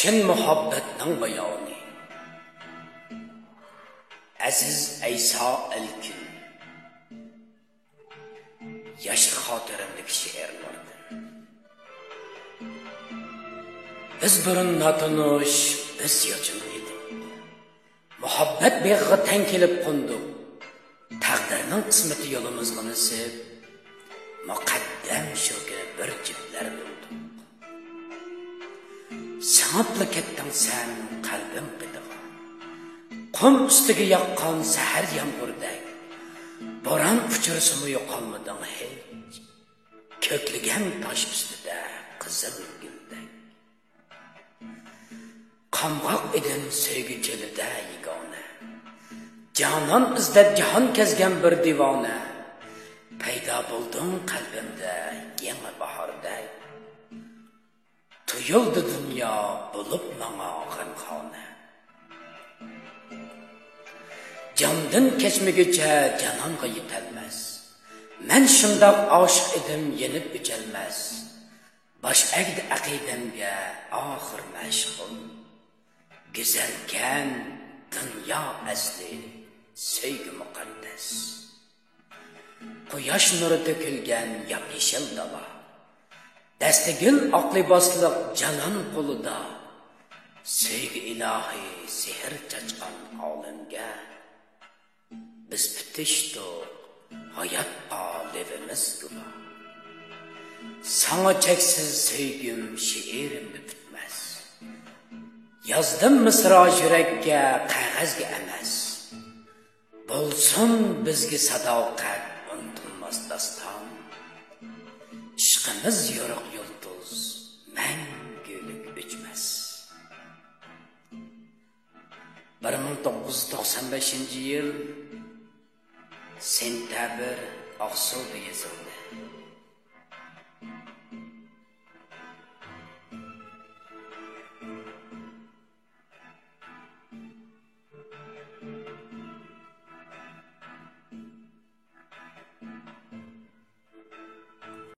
Çin muhabbatning bayoni. Aziz Ayso Alkin. Yoshlik xotiramdagi she'rlardan. Biz burun notanish, biz yo'chin edik. Muhabbat beg'iga tang kelib qondik. Taqdirning qismati yo'limizga nasib. Muqaddam shu kuni bir jiblar bo'ldi. Sangapla ketding sen qalbim qidig'i. Qum ustiga yoqqan sahar yomg'irday. Boran uchirsimi yo'qolmading hech. Ko'kligan tosh ustida qizil gulday. Qamg'oq edin sevgi chelida yigona. Jonon izlab jahon kezgan bir divona. Paydo bo'lding qalbimda yangi bahorday. Tuyuldi dunyo bo'lib menga g'amxona. Jondan kechmaguncha janonga yetolmas. Men shundoq oshiq edim, yenib o'chalmas. Bosh egdi aqidamga oxir mashg'ul. Go'zalkan dunyo asli, sevgi muqaddas. Quyosh nuri to'kilgan yam-yeshil dala. Dastigul oq libosliq janon qo'lida. Sevgi ilohiy sehr chachqan olamga. Biz bitishdik, hayot olivimiz gula. Sana cheksiz sevgim she'rimda bitmas. Yozdim misro yurakka, qog'ozga emas. Bo'lsin bizga sadoqat, unutulmas daston. Ishqimiz yorug' yulduz, mangulik o'chmas. 1995-yil sentabr Oqsuv yozildi.